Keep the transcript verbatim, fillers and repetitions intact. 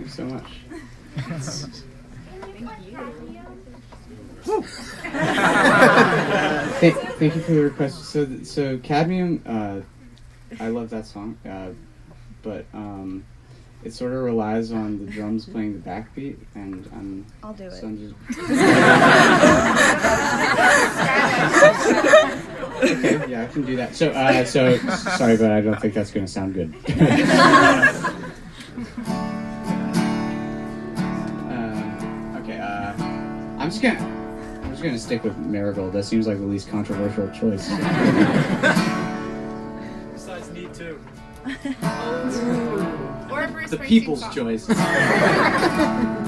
you so much. thank, thank you for the request. So, so Cadmium, uh, I love that song, uh, but um, it sort of relies on the drums playing the backbeat, and I'm. I'll do it. So I'm just... Okay, yeah, I can do that. So, uh, so sorry, but I don't think that's going to sound good. uh, okay, uh, I'm just gonna, I'm just gonna stick with Marigold. That seems like the least controversial choice. Besides, Need To. Or a Bruce The Springsteen people's song. choice.